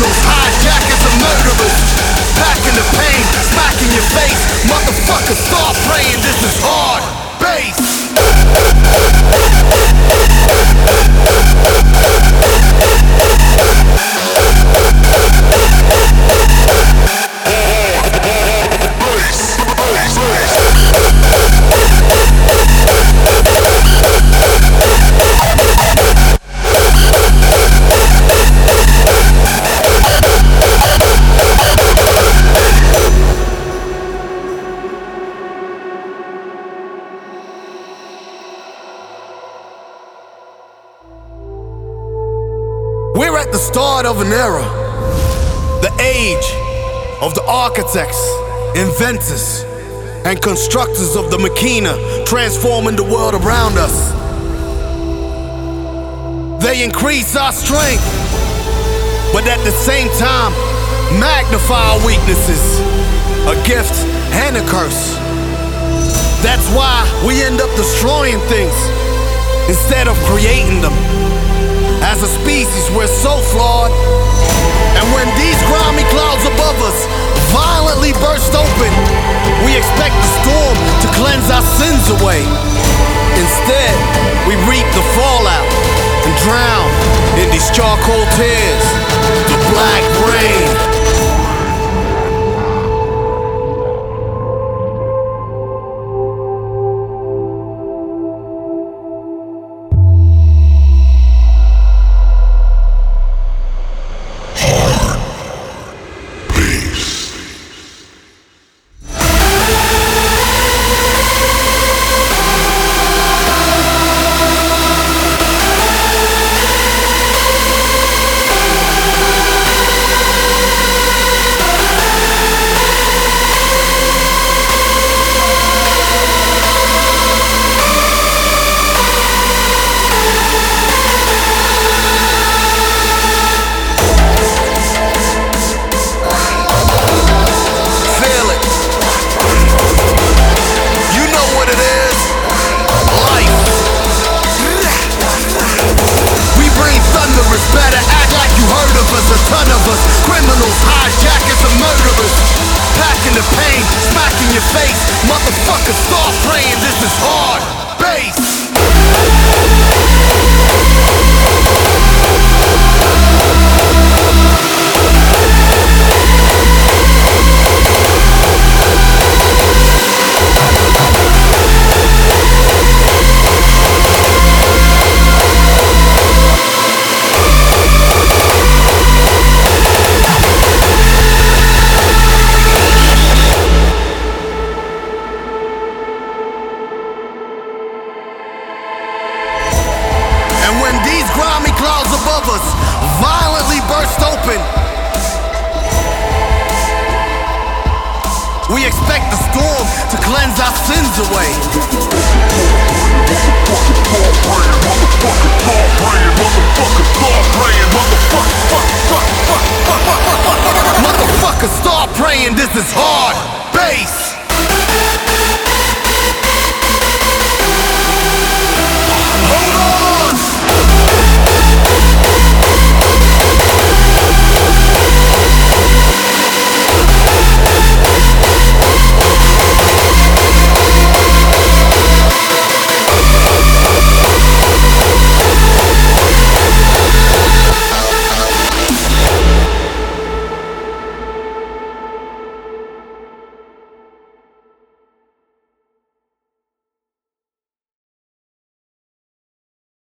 Criminals, hijackers, and murderers. Packing the pain, smacking your face. Motherfuckers, start praying, this is hard bass. We're at the start of an era, the age of the architects, inventors, and constructors of the machina transforming the world around us. They increase our strength, but at the same time magnify our weaknesses, a gift and a curse. That's why we end up destroying things instead of creating them. As a species, we're so flawed. And when these grimy clouds above us violently burst open, we expect the storm to cleanse our sins away. Instead, we reap the fallout and drown in these charcoal tears, the black rain. Better act like you heard of us, a ton of us. Criminals, hijackers, and murderers. Packing the pain, smacking your face. Motherfuckers, start praying, this is hard bass. Clouds above us violently burst open. We expect the storm to cleanse our sins away. Motherfuckers, start praying, this is hard